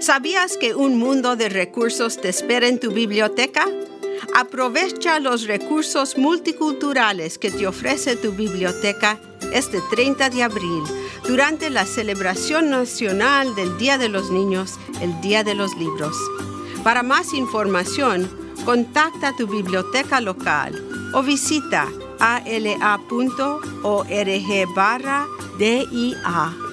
¿Sabías que un mundo de recursos te espera en tu biblioteca? Aprovecha los recursos multiculturales que te ofrece tu biblioteca este 30 de abril, durante la celebración nacional del Día de los Niños, el Día de los Libros. Para más información, contacta tu biblioteca local o visita ala.org/DIA.